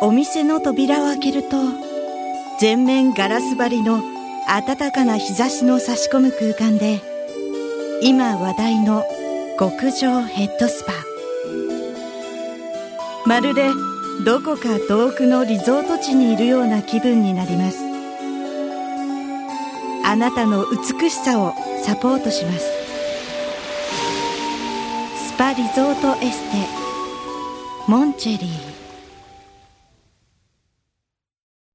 お店の扉を開けると、全面ガラス張りの暖かな日差しの差し込む空間で、今話題の極上ヘッドスパ。まるでどこか遠くのリゾート地にいるような気分になります。あなたの美しさをサポートします。スパリゾートエステモンチェリー。